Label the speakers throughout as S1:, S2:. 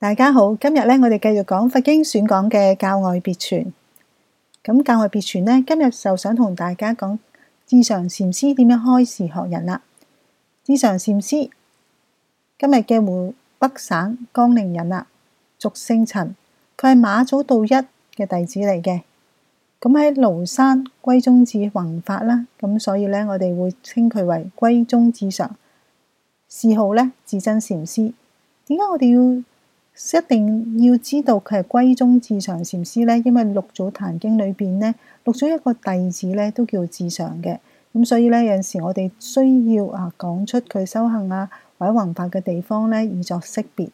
S1: 大家好，今日咧我哋繼續講佛經選講嘅教外別傳。咁教外別傳呢，今日就想同大家講智常禪師點樣開示學人啦。智常禪師今日嘅湖北省江寧人啦，俗姓陳，佢係馬祖道一嘅弟子嚟嘅。咁喺廬山歸宗智弘法啦，咁所以咧我哋會稱佢為歸宗智常，謚號咧智真禪師。點解我哋一定要知道佢係歸宗智常禪師呢？因為六祖壇經裏邊呢，六祖一個弟子咧都叫智常嘅，咁所以咧有陣時我哋需要講出佢修行或者弘法嘅地方咧，以作識別。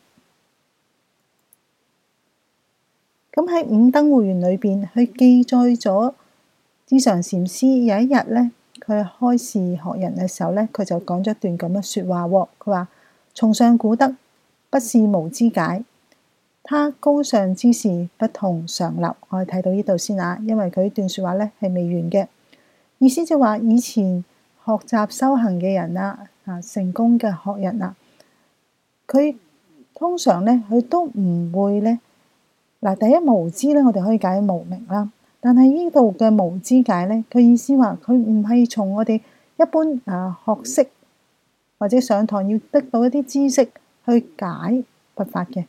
S1: 咁喺五燈會元裏邊，佢記載咗智常禪師有一日咧，佢開示學人嘅時候咧，佢就講咗一段咁嘅說話喎。佢話：崇尚古德，不是無知解，他高尚之事不同常立。我哋睇到呢度先啊，因為佢呢段說話咧係未完嘅。意思就話以前學習修行嘅人成功嘅學人佢通常咧佢都唔會咧第一無知咧，我哋可以解無明啦。但係呢度嘅無知解咧，佢意思話佢唔係從我哋一般學識或者上堂要得到一啲知識去解佛法嘅，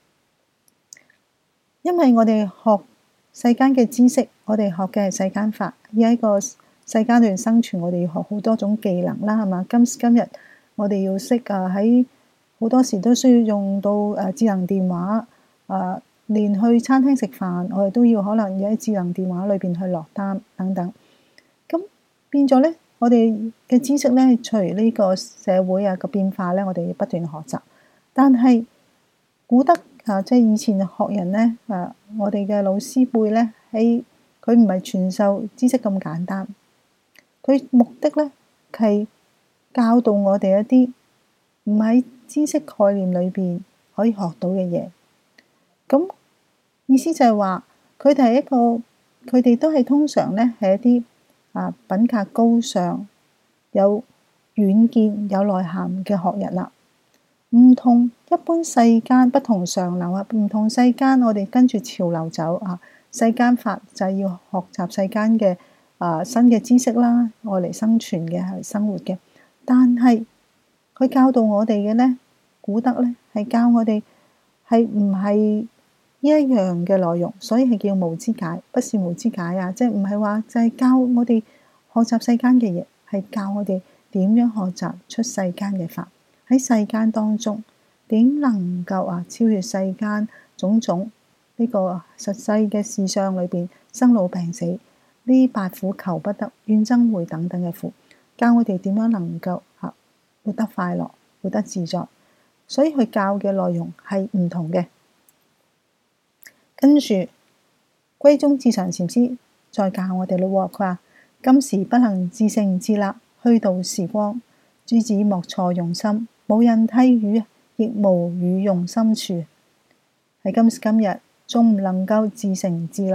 S1: 因為我哋學世間嘅知識，我哋學嘅係世間法，而喺個世間裏生存，我哋要學好多種技能啦，係嘛？今日我哋要識喺好多時都需要用到智能電話，連去餐廳食飯，我哋都要可能要喺智能電話裏邊去落單等等。咁變咗咧，我哋嘅知識咧，隨呢個社會個變化咧，我哋要不斷學習。但係古德即係以前學人咧，我哋嘅老師輩咧，佢唔係傳授知識咁簡單，佢目的咧係教導我哋一啲唔喺知識概念裏邊可以學到嘅嘢。咁意思就係話，佢哋都係通常咧係一啲品格高尚、有遠見、有內涵嘅學人啦。唔同一般世間不同常流唔同世間我哋跟住潮流走世間法就係要學習世間嘅新嘅知識啦，愛嚟生存嘅係生活嘅。但係佢教導我哋嘅咧，古德咧係教我哋係唔係呢一樣嘅內容，所以係叫無知解，不是無知解即係唔係話就係教我哋學習世間嘅嘢，係教我哋點樣學習出世間嘅法。喺世間當中，點能夠超越世間種種呢個實際嘅事相裏邊生老病死呢八苦求不得、怨憎會等等嘅苦，教我哋點樣能夠活得快樂、活得自在。所以佢教嘅內容係唔同嘅。跟住歸宗智常禪師再教我哋咯，佢話：今時不能自成自立，虛度時光，諸子莫錯用心。冇人替語，亦無語用心處。喺今時今日，仲唔能夠自成自立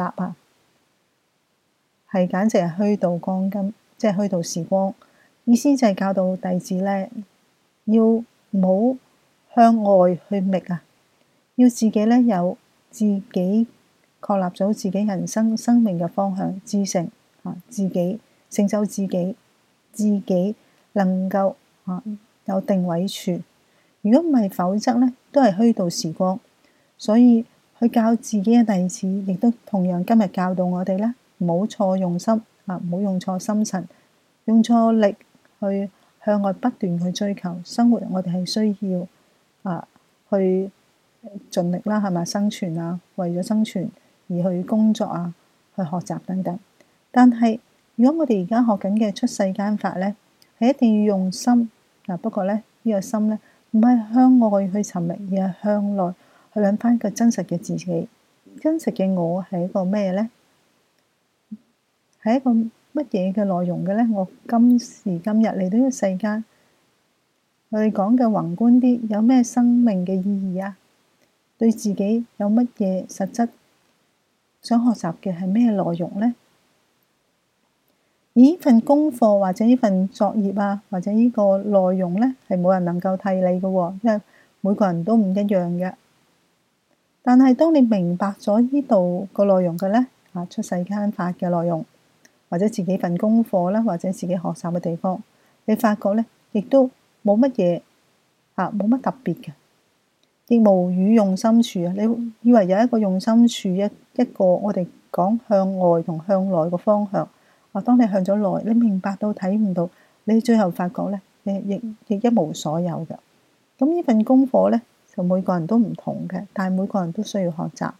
S1: 係簡直係虛度光陰，即係虛度時光。意思就係教導弟子咧，要唔好向外去覓要自己咧有自己確立咗自己人生生命嘅方向，自成自己成就自己能夠有定位處。如果唔係，否則咧都係虛度時光。所以去教自己嘅弟子，亦都同樣今日教導我哋咧，唔好錯用心唔好用錯心神，用錯力去向外不斷去追求生活。我哋係需要去盡力啦，係咪生存為咗生存而去工作去學習等等。但係如果我哋而家學緊嘅出世間法咧，係一定要用心不過咧呢個心咧唔係向外去尋覓，而係向內去揾翻個真實嘅自己。真實嘅我係一個咩咧？係一個乜嘢嘅內容嘅咧？我今時今日嚟到呢個世間，我哋講嘅宏觀啲，有咩生命嘅意義對自己有乜嘢實質想學習嘅係咩內容咧？而呢份功課或者呢份作業或者呢個內容咧，係冇人能夠替你嘅，因為每個人都唔一樣嘅。 但係當你明白咗呢度個內容嘅呢，出世間法嘅內容，或者自己份功課啦，或者自己學習嘅地方，你發覺呢，亦都冇乜嘢冇乜特別嘅，亦無與用心處啊！你以為有一個用心處，一個我哋講向外同向內個方向當你向咗內，你明白到睇唔到，你最後發覺呢，你亦一無所有嘅。咁呢份功課呢，就每個人都唔同嘅，但係每個人都需要學習。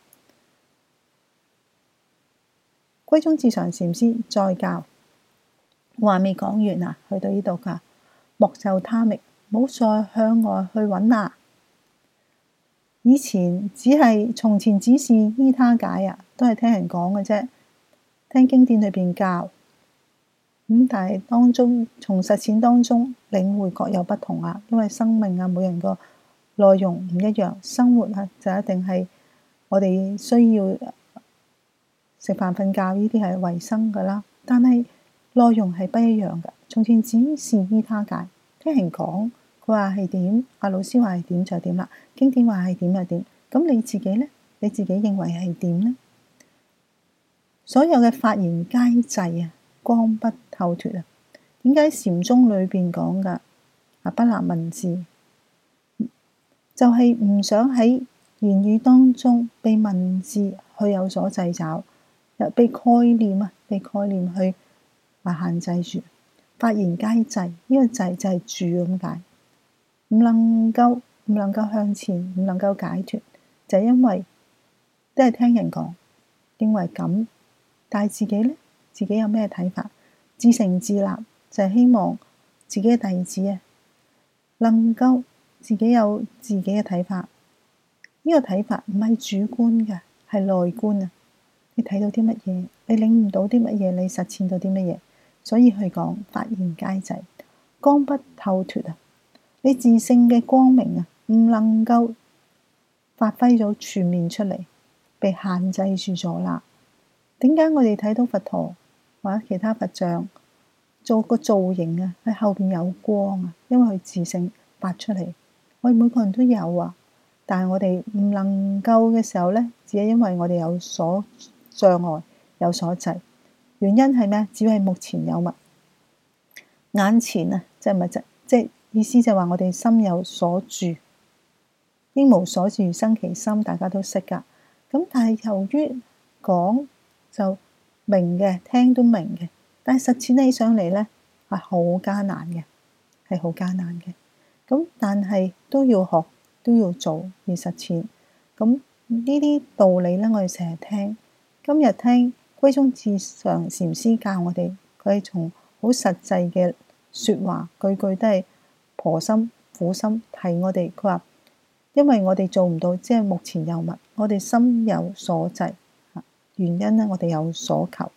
S1: 歸宗至常禪師再教話未講完啊，去到呢度㗎，莫就他覓，唔好再向外去揾啦。以前從前只是依他解啊，都係聽人講嘅啫，聽經典裏邊教。但係從實踐當中領會各有不同啊，因為生命每人個內容唔一樣，生活就一定係我哋需要食飯瞓覺呢啲係維生噶啦，但係內容係不一樣嘅。從前只是依他解，聽人講，佢話係點，老師話係點就係點啦，經典話係點就點，咁你自己呢？你自己認為係點呢？所有嘅發言皆滯啊，光不透脫啊！點解禪宗裏邊講噶不立文字，就係唔想喺言語當中被文字去有所掣肘，又被概念去限制住。發言皆滯，呢個滯就係住咁解，唔能夠向前，唔能夠解脫，就係因為都係聽人講，認為咁，但係自己呢？自己有咩睇法？自成自立，就係希望自己嘅弟子能夠自己有自己嘅睇法。呢個睇法唔係主觀嘅，係內觀啊！你睇到啲乜嘢？你領悟到啲乜嘢？你實踐到啲乜嘢？所以去講發言皆滯，光不透脫啊！你自性嘅光明唔能夠發揮咗全面出嚟，被限制住咗啦。點解我哋睇到佛陀或者其他佛像做個造型喺後邊有光因為佢自性發出嚟。我哋每個人都有但係我哋唔能夠嘅時候呢，只係因為我哋有所障礙，有所滯。原因係咩？只係目前有物，眼前即係物質，即係意思就係話我哋心有所住，應無所住生其心，大家都識噶。咁但係由於講就明嘅，聽都明嘅，但係實踐起上嚟呢，係好艱難嘅，係好艱難嘅。咁但係都要學，都要做，要實踐。咁呢啲道理呢，我哋成日聽。今日聽歸宗至常禪師教我哋，佢係從好實際嘅說話，句句都係婆心苦心提我哋。佢話因為我哋做唔到，即係目前有物，我哋心有所滯。原因呢，我哋有所求。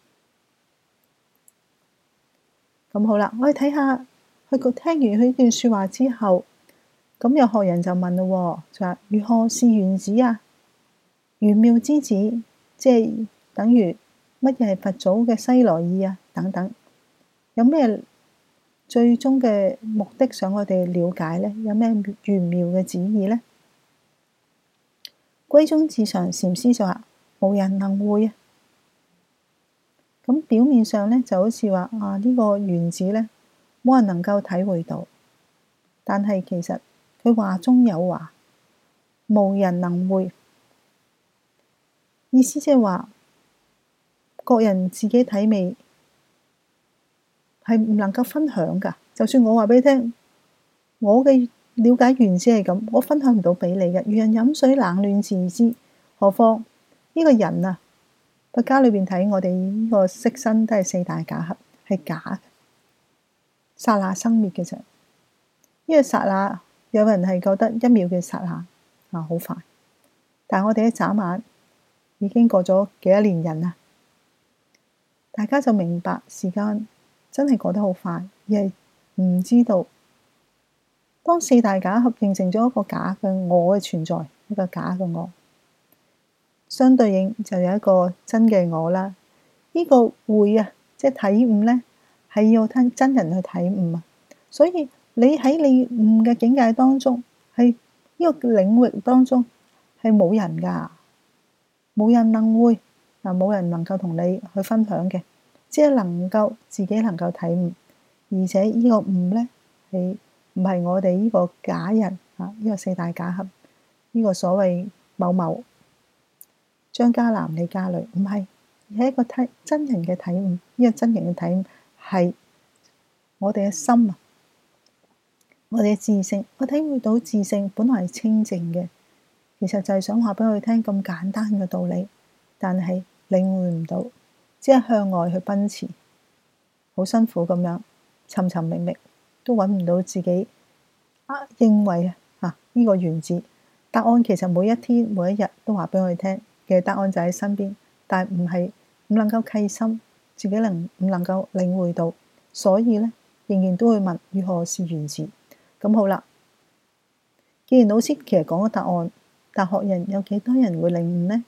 S1: 咁好啦，我哋睇下佢聽完佢呢段說話之後，咁有學人就問咯，就話如何是圓子啊？玄妙之子，即係等於乜嘢係佛祖嘅西來意啊？等等，有咩最終嘅目的想我哋了解呢？有咩玄妙嘅旨意呢？歸宗至常禪師就話無人能會啊。咁表面上呢，就好似話呢個原子呢，冇人能夠體會到，但係其實佢話中有話，無人能會，意思即係話各人自己體味係唔能夠分享噶。就算我話俾你聽，我嘅了解原子係咁，我分享唔到俾你嘅。如人飲水，冷暖自知，何況呢個人佛家裏邊睇我哋呢個色身都係四大假合，係假嘅，剎那生滅嘅啫。呢個剎那，有人係覺得一秒嘅剎那好快，但係我哋一眨眼已經過咗幾多年人啦。大家就明白時間真係過得好快，而係唔知道當四大假合形成咗一個假嘅我嘅存在，一個假嘅我。相對應就有一個真嘅我啦。呢個會即係體悟呢，係要聽真人去體悟所以你喺你悟嘅境界當中，係呢個領域當中， 係冇人㗎，冇人能會冇人能夠同你去分享嘅，只係能夠自己能夠體悟，而且呢個悟呢，係唔係我哋呢個假人呢個四大假合呢個所謂某某張家南李家雷，唔係，而係一個真人嘅體悟。呢個真人嘅體悟係我哋嘅心啊，我哋嘅自性。我體會到自性本來係清淨嘅，其實就係想話俾佢聽咁簡單嘅道理，但係領會唔到，只係向外去奔馳，好辛苦咁樣尋尋覓覓，都揾唔到自己認為呢個原子答案。其實每一天每一日都話俾我哋聽嘅答案就喺身邊，但係唔能夠契心，自己唔能夠領會到，所以呢，仍然都會問如何是原子。咁好啦，既然老師其實講咗答案，但學人有幾多人會領悟呢？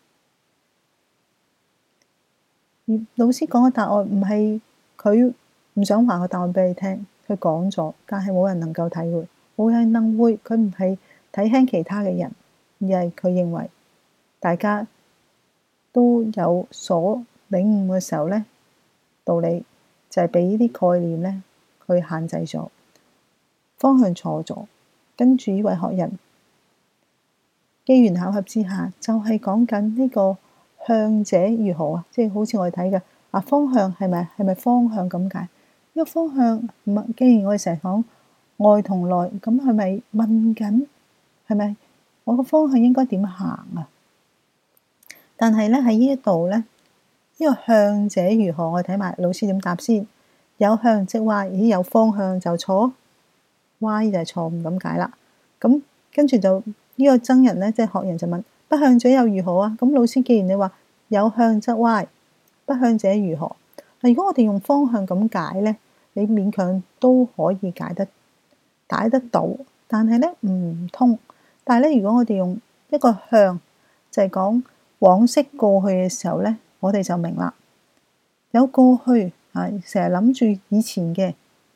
S1: 而老師講嘅答案唔係佢唔想話個答案俾你聽，佢講咗，但係冇人能夠體會，冇人能會。佢唔係睇輕其他嘅人，而係佢認為大家都有所領悟嘅時候呢，道理就係俾呢啲概念呢，佢限制咗，方向錯咗。跟住呢位學人機緣巧合之下，就係講緊呢個向者如何啊？即係好似我哋睇嘅方向係咪方向咁解？呢個方向唔係，既然我哋成日講外同內，咁係咪問緊係咪我個方向應該點行啊？但係咧喺呢一度咧，呢個向者如何？我哋睇埋老師點答先。有向即歪，咦？有方向就錯，歪就係錯誤咁解啦。咁跟住就呢個僧人咧，即係學人就問：不向者又如何啊？咁老師既然你話有向則歪，不向者如何？嗱，如果我哋用方向咁解咧，你勉強都可以解得到，但係咧唔通。但係咧，如果我哋用一個向，就係講往昔過去嘅時候咧，我哋就明啦。有過去成日諗住以前嘅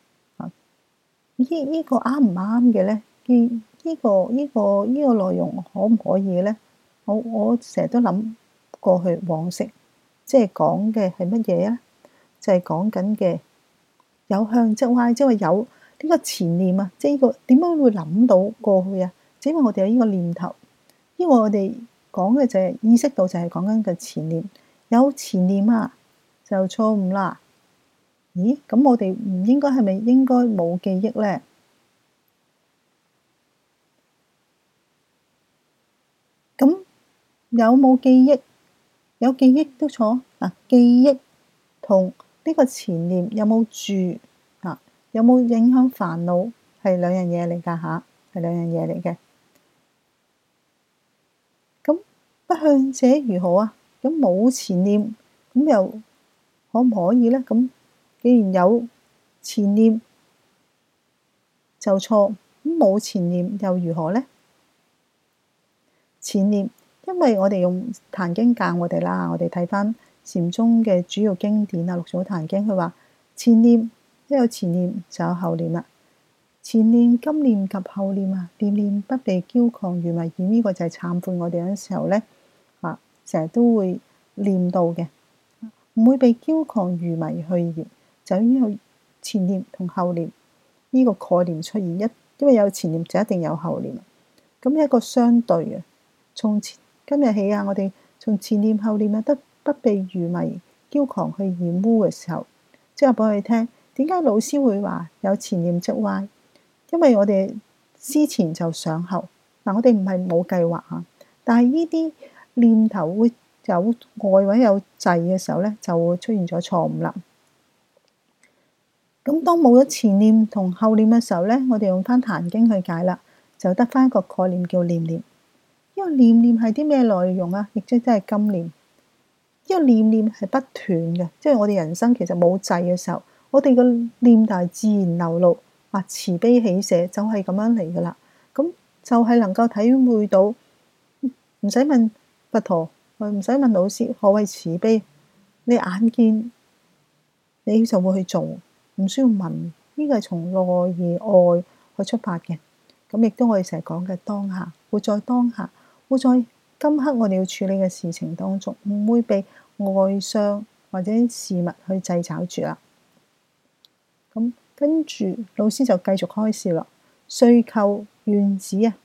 S1: 呢個啱唔啱嘅咧？呢個內容可唔可以咧？我成日都諗過去往昔，即係講嘅係乜嘢啊？就係講緊嘅有向則歪，即係話有呢個前念啊！即係呢個點樣會諗到過去啊？只因為我哋有呢個念頭，因為我哋講嘅就係意識到就係講緊嘅前念，有前念就錯誤啦。咦？咁我哋唔應該係咪應該冇記憶咧？咁有冇記憶？有記憶都錯嗱。記憶同呢個前念有冇住有冇影響煩惱？係兩樣嘢嚟㗎嚇，係兩樣嘢嚟嘅。咁不向者如何啊？咁冇前念，咁又可唔可以咧？咁既然有前念就錯，咁冇前念又如何咧？前念，因為我哋用壇經教我哋啦，我哋睇翻禪宗嘅主要經典六祖壇經，佢話前念，一有前念就有後念啦。前念、今念及後念念念不被驕狂愚迷染，呢個就係懺悔我哋嗰陣時候咧成日都會念到嘅，唔會被驕狂愚迷去染，就已經有前念同後念呢個概念出現。因為有前念就一定有後念，咁一個相對嘅。從今日起我哋從前念後念不被愚迷驕狂去染污嘅時候，即係話俾我哋聽，點解老師會話有前念即歪？因為我哋思前就想後，我哋唔係冇計劃但係呢啲念頭會有外或有滯嘅時候咧，就會出現咗錯誤啦。咁當冇咗前念同後念嘅時候咧，我哋用翻壇經去解啦，就得翻一個概念叫念念。呢個念念係啲咩內容啊？亦即係今念。呢個念念係不斷嘅，即係我哋人生其實冇滯嘅時候，我哋個念頭係自然流露慈悲喜捨就係咁樣嚟噶啦。咁就係能夠體會到，唔使問佛陀，唔使問老師何謂慈悲，你眼見你就會去做，唔需要問。呢個係從內而外去出發嘅。咁亦都我哋成日講嘅當下，活在當下。 會在今刻我哋要處理嘅事情當中，唔會被外相或者事物去掣肘住啦。咁跟住老師就繼續開示啦。遂求原子啊，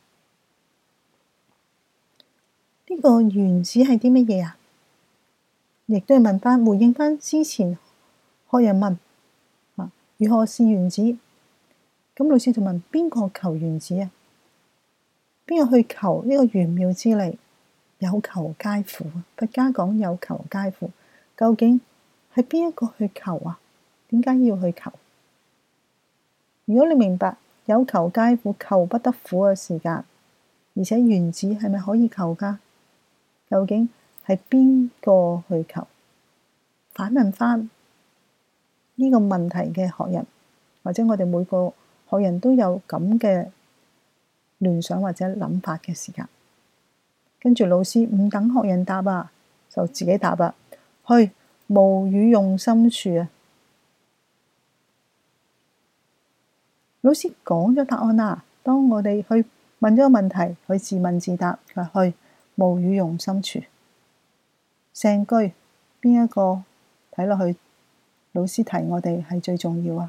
S1: 呢個原子係啲乜嘢啊？亦都係問翻回應翻之前學人問如何是原子？咁老師就問邊個求原子啊？邊個去求呢個玄妙之理？有求皆乎。佛家講有求皆乎，究竟係邊一個去求啊？點解要去求？如果你明白有求皆乎，求不得苦嘅時間，而且原子係咪可以求㗎？究竟係邊個去求？反問翻呢個問題嘅學人，或者我哋每個學人都有咁嘅聯想或者諗法嘅時間，跟住老師唔等學人答啊，就自己答啦。去，無與用心處啊！老師講咗答案啦。當我哋去問咗個問題，去自問自答，佢話去，無與用心處。成句邊一個睇落去？老師提我哋係最重要啊！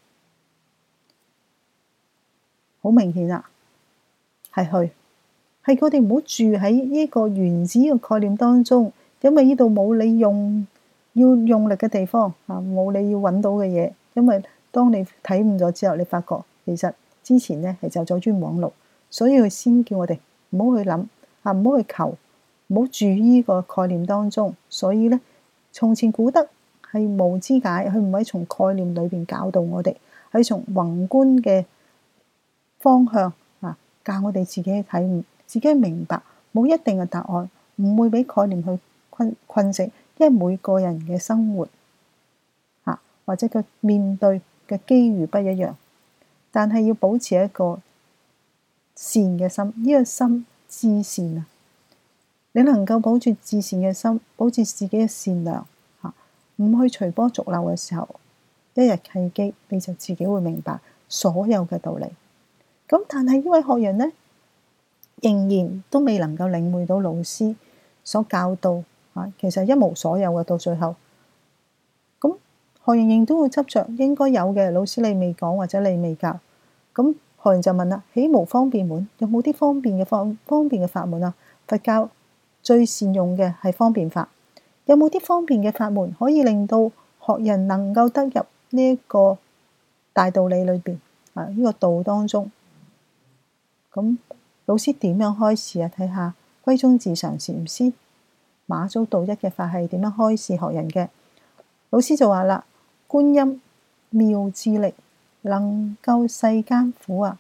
S1: 好明顯啊，係去，係我哋唔好住喺呢個原子嘅概念當中，因為呢度冇你要用力嘅地方啊，冇你要揾到嘅嘢。因為當你睇悟咗之後，你發覺其實之前呢係走咗冤枉路，所以佢先叫我哋唔好去諗啊，唔好去求，唔好住呢個概念當中。所以呢，從前古德係無知解，佢唔係從概念裏邊教導我哋，係從宏觀嘅方向教我哋自己去體悟，自己去明白，冇一定嘅答案，唔會俾概念去困死，因為每個人嘅生活或者佢面對嘅機遇不一樣，但係要保持一個善嘅心，呢個心至善啊！你能夠保住至善嘅心，保持自己嘅善良，唔去隨波逐流嘅時候，一日契機，你就自己會明白所有嘅道理。咁但係呢位學人呢，仍然都未能夠領會到老師所教導其實一無所有嘅。到最後，咁學人仍都會執着應該有嘅，老師你未講或者你未教。咁學人就問啦：豈無方便門？有冇啲方便嘅法門啊？佛教最善用嘅係方便法，有冇啲方便嘅法門可以令到學人能夠得入呢一個大道理裏邊呢個道當中？咁老師點樣開示啊？睇下歸宗智常禪師馬祖道一嘅法係點樣開示學人嘅。老師就話啦：觀音妙智力，能救世間苦啊！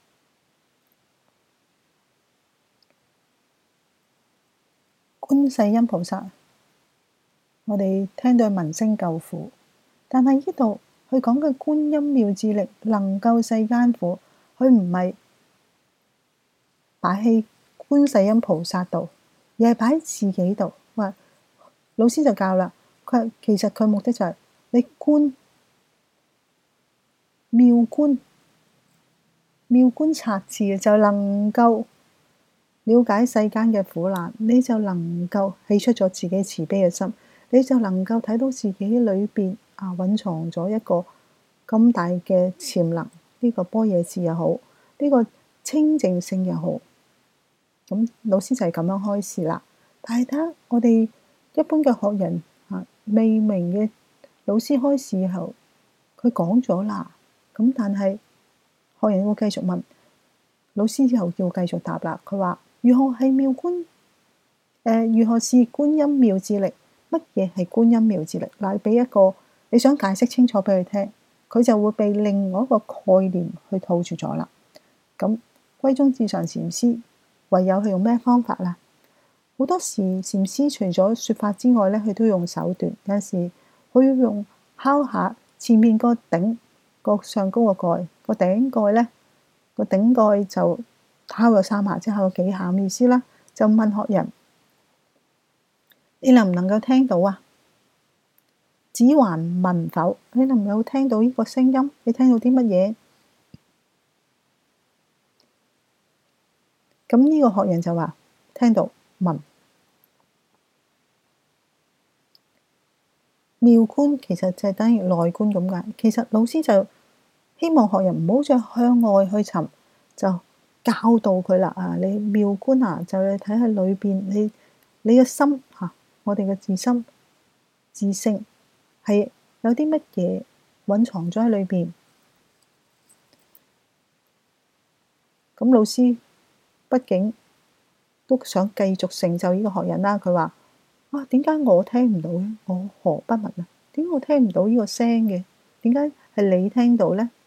S1: 觀世音菩薩，我哋聽到聞聲救苦，但係呢度佢講嘅觀音妙智力，能救世間苦，佢唔係擺喺觀世音菩薩度，而係擺喺自己度。話老師就教啦，其實佢目的就係你妙觀察智，就能夠了解世間嘅苦難，你就能夠起出咗自己慈悲嘅心，你就能夠睇到自己裏邊蘊藏咗一個咁大嘅潛能。呢個般若智又好，呢個清淨性又好。咁老師就係咁樣開示啦。但係睇我哋一般嘅學人未明嘅，老師開示後，佢講咗啦。咁但係學人會繼續問，老師之後要繼續答啦。佢話如何係妙觀？如何是觀音妙智力？乜嘢係觀音妙智力？嗱，俾一個你想解釋清楚俾佢聽，佢就會被另外一個概念去套住咗啦。咁歸宗智常禪師唯有係用咩方法啦？好多時禪師除咗說法之外咧，佢都用手段。有陣時佢要用敲下前面個頂個上高個蓋個頂蓋咧，個頂蓋就敲咗3下，即係敲咗幾下咁意思啦。就問學人：你能唔能夠聽到啊？子還聞否？你能唔能夠聽到呢個聲音？你聽到啲乜嘢？咁呢個學人就話： 聽到問。妙觀其實就係等於內觀咁解。其實老師就希望學人唔好再向外去尋，就教導佢啦。你妙觀就你睇下裏邊，你嘅心我哋嘅自心自性係有啲乜嘢隱藏咗喺裏邊。咁老師畢竟都想繼續成就呢個學人啦。佢話：點解我聽唔到咧？我何不聞啊？點解我聽唔到呢個聲嘅？點解係你聽到咧？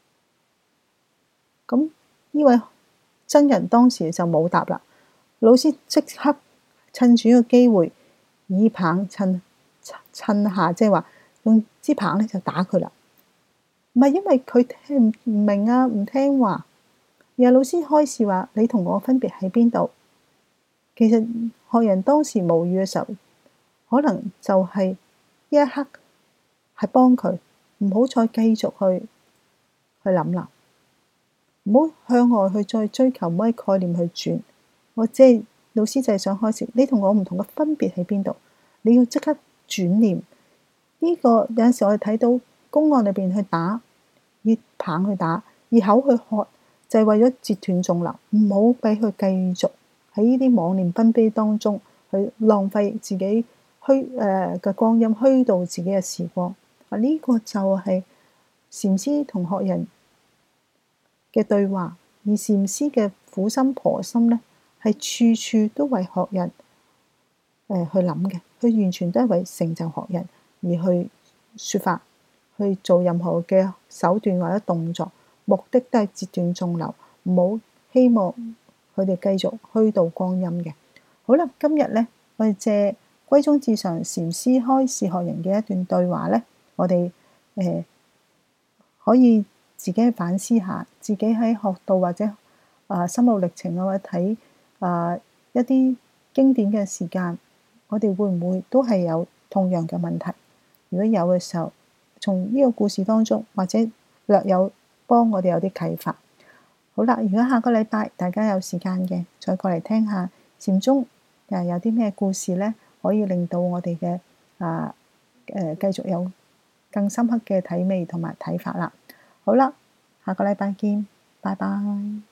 S1: 咁呢位真人當時就冇答啦。老師即刻趁住呢個機會，以棒趁下，即係話用支棒咧就打佢啦。唔係因為佢聽唔明唔聽話，而係老師開示話：你同我分別喺邊度？其實學人當時無語嘅時候，可能就係呢一刻係幫佢，唔好再繼續去諗啦。唔好向外去再追求乜概念去轉，我即係老師就係想開始，你同我唔同嘅分別喺邊度？你要即刻轉念。呢個有陣時我哋睇到公案裏邊去打，以棒去打，以口去喝，就係為咗截斷眾流，唔好俾佢繼續喺呢啲妄念紛飛當中去浪費自己嘅光陰，虛度自己嘅時光。呢個就係禪師同學人嘅對話，而禪師嘅苦心婆心咧，係處處都為學人去諗嘅，佢完全都係為成就學人而去説法，去做任何嘅手段或者動作，目的都係截斷眾流，唔好希望佢哋繼續虛度光陰嘅。好啦，今日咧，我哋借歸宗至上禪師開示學人嘅一段對話咧，我哋可以自己去反思下，自己喺學道或者心路歷程或者睇一啲經典嘅時間，我哋會唔會都係有同樣嘅問題？如果有嘅時候，從呢個故事當中或者略有幫我哋有啲啟發。好啦，如果下個禮拜大家有時間嘅，再過嚟聽下禪宗有啲咩故事咧，可以令到我哋嘅繼續有更深刻嘅體味同埋睇法啦。好啦，下個禮拜見，拜拜。